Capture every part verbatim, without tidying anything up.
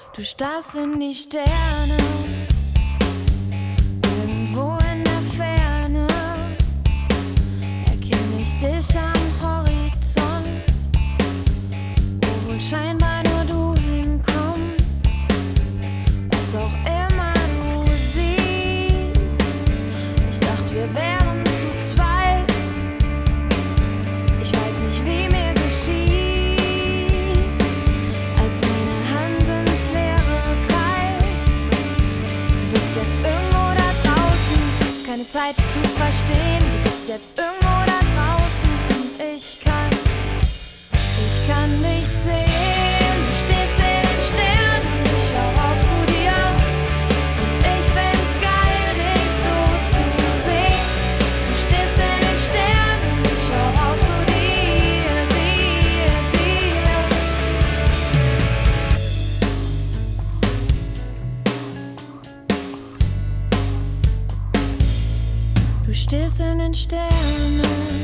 Du starrst in die Sterne, irgendwo in der Ferne erkenne ich dich am Horizont, wo wohl scheinbar nur du hinkommst, was auch immer du siehst. Ich dachte, wir wären zu zweit, ich weiß nicht, wie mir geschieht, als meine Hand ins Leere greift. Du bist jetzt irgendwo da draußen, keine Zeit zu verstehen. Du bist jetzt irgendwo da draußen und ich kann, ich kann dich sehen. Du stehst in den Sternen und ich schau auf zu dir und ich find's geil, dich so zu sehen. Du stehst in den Sternen und ich schau auf zu dir, dir, dir. Du stehst in den Sternen,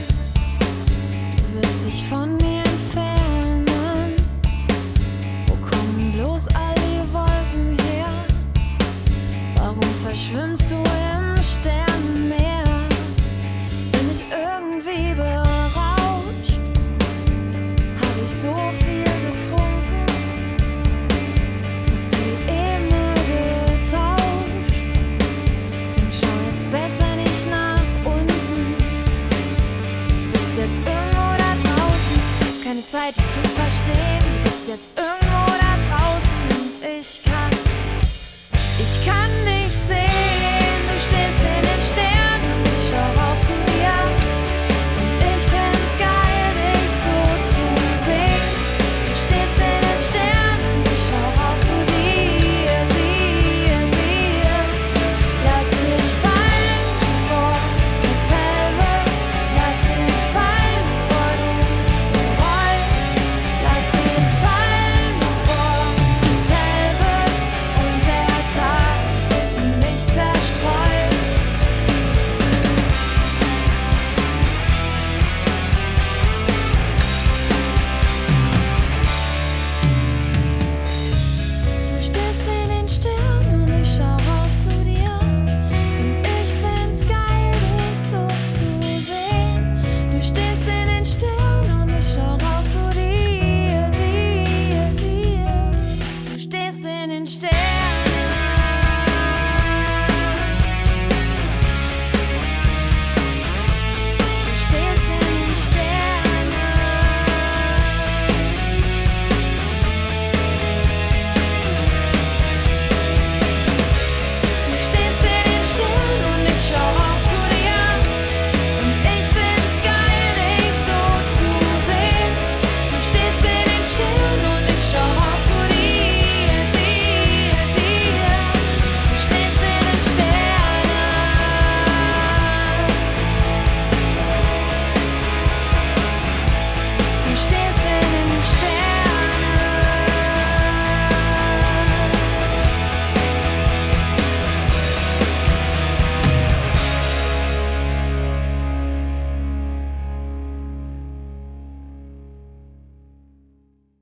du wirst dich von mir entfernen. Wo kommen bloß all die Wolken her? Warum verschwimmst du im Sternenmeer? Bin ich irgendwie berauscht? Hab ich so viel getrunken? Hast du die Ebene getauscht? Dann schau jetzt besser nicht nach unten. Bist jetzt irgendwo da draußen, keine Zeit dich zu verstehen. Du bist jetzt irgendwo da draußen und ich kann, ich kann dich sehen. Du stehst in den Sternen und ich schau auf zu dir und ich find's geil, dich so zu sehen. Du stehst in den Sternen und ich schau auf zu dir, dir, dir. Lass dich fallen, bevor es hell wird. Lass dich fallen, bevor du's bereust. Lass dich fallen, bevor es hell wird und der Tag sich um mich zerstreut. Du stehst in den Sternen und ich schau auf zu dir und ich find's geil, dich so zu sehen. Du stehst in den Sternen und ich schau auf zu dir, dir, dir. Du stehst in den Sternen.